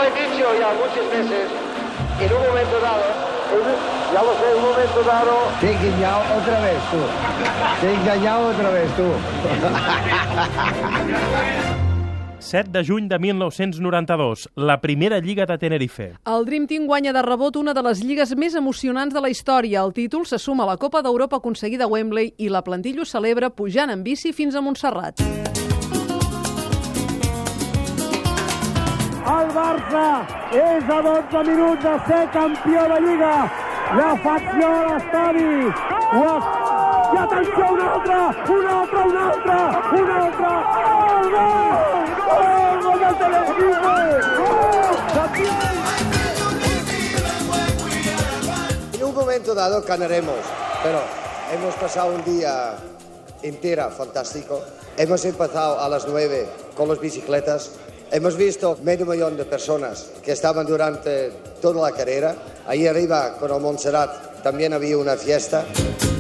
he dicho ya muchas veces, en un momento dado, ya lo sé, en un momento dado... Te he engañado otra vez tú. Te he engañado otra vez tú. 7 de juny de 1992, la primera Lliga de Tenerife. El Dream Team guanya de rebot una de les lligues més emocionants de la història. El títol se suma a la Copa d'Europa aconseguida a Wembley i la plantilla ho celebra pujant en bici fins a Montserrat. El Barça és a 12 minuts de ser campió de Lliga. La facció a l'estadi. I atenció, un altre! Gol del Tenerife! En un momento dado ganaremos, pero hemos pasado un día entero fantástico. Hemos empezado a las 9 con las bicicletas. Hemos visto 500,000 de personas que estaban durante toda la carrera. Ahí arriba, con el Montserrat, también había una fiesta.